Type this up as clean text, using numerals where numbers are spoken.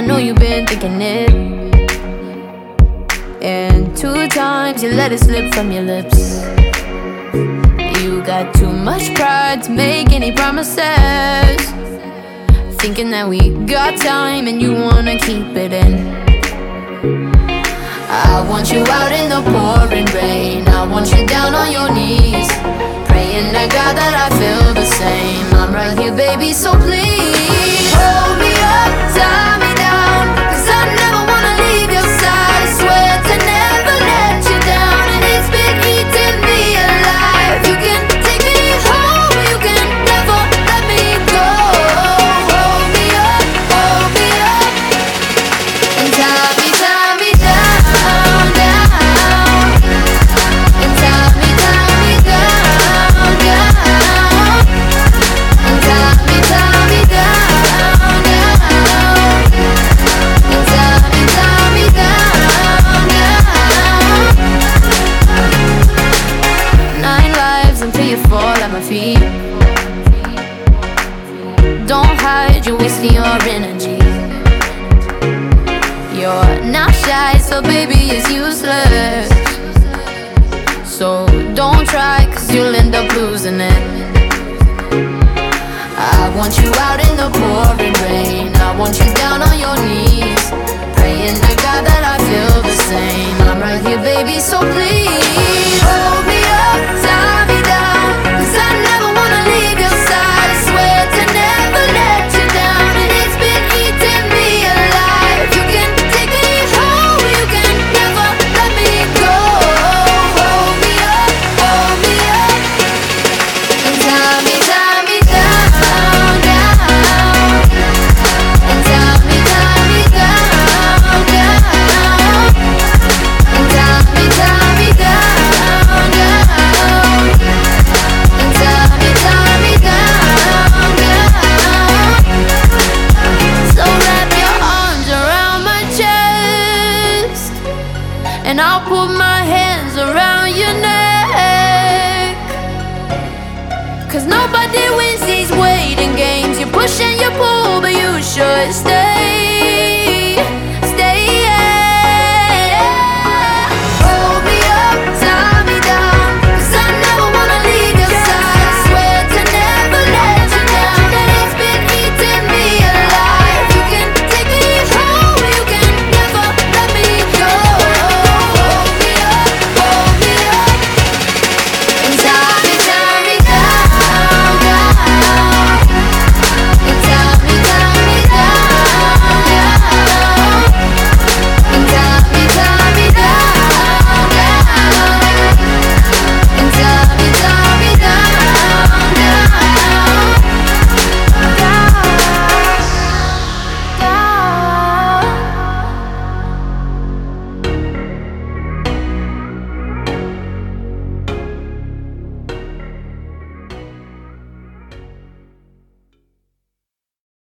know you've been thinking it. And 2 times you let it slip from your lips. You got too much pride to make any promises, thinking that we got time and you wanna keep it in. I want you out in the pouring rain. I want you down on your knees, praying to God that I feel the same. I'm right here, baby, so please hold me up, tie me down, 'cause I never wanna leave your side. I swear to never let you down, and it's been eating me alive. You can take me home, you can never let me go. Hold me up, and tie me down, down, and tie me down, down, and tie me down, down, and tie me down, down. 9 lives until you fall at my feet. Don't hide, you're wasting your energy. You're not shy, so baby, it's useless. So don't try, 'cause you'll end up losing it. I want you out in the pouring rain. I want you down on your knees, praying to God that I feel the same. I'm right here, baby, so please hold me up, tie me down, 'cause I never wanna leave your side. I swear to never let you down, and it's been eating me alive. You can take me home, you can never let me go. Hold me up, and tie me down, down, and tie me down, down, and tie me down, down, and tie me down, down. So wrap your arms around my chest, and I'll put my hands around your neck. 'Cause nobody wins these waiting games. You push and you pull, but you should stay.